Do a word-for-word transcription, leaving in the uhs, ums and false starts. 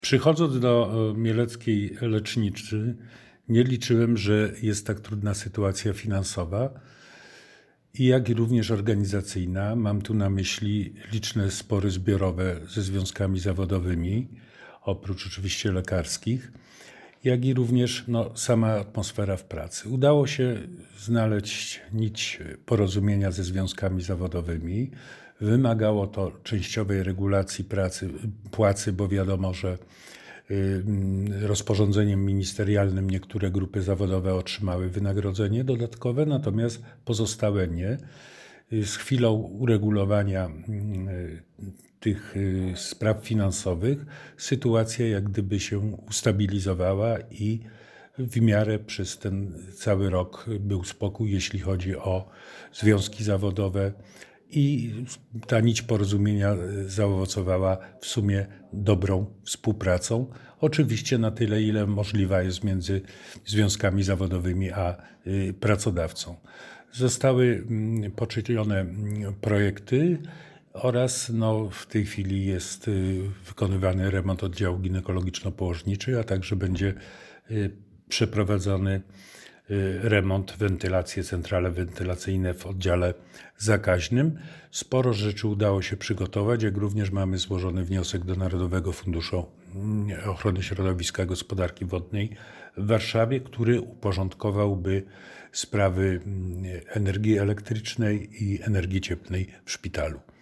Przychodząc do e, mieleckiej leczniczy, nie liczyłem, że jest tak trudna sytuacja finansowa i jak i również organizacyjna. Mam tu na myśli liczne spory zbiorowe ze związkami zawodowymi, oprócz oczywiście lekarskich, jak i również no, sama atmosfera w pracy. Udało się znaleźć nić porozumienia ze związkami zawodowymi. Wymagało to częściowej regulacji pracy, płacy, bo wiadomo, że y, rozporządzeniem ministerialnym niektóre grupy zawodowe otrzymały wynagrodzenie dodatkowe, natomiast pozostałe nie. Y, Z chwilą uregulowania y, tych y, spraw finansowych sytuacja jak gdyby się ustabilizowała i w miarę przez ten cały rok był spokój, jeśli chodzi o związki zawodowe i ta nić porozumienia zaowocowała w sumie dobrą współpracą. Oczywiście na tyle, ile możliwa jest między związkami zawodowymi a y, pracodawcą. Zostały mm, poczynione mm, projekty oraz no, w tej chwili jest y, wykonywany remont oddziału ginekologiczno-położniczych, a także będzie y, przeprowadzony y, remont, wentylacje, centrale wentylacyjne w oddziale zakaźnym. Sporo rzeczy udało się przygotować, jak również mamy złożony wniosek do Narodowego Funduszu Ochrony Środowiska i Gospodarki Wodnej w Warszawie, który uporządkowałby sprawy energii elektrycznej i energii cieplnej w szpitalu.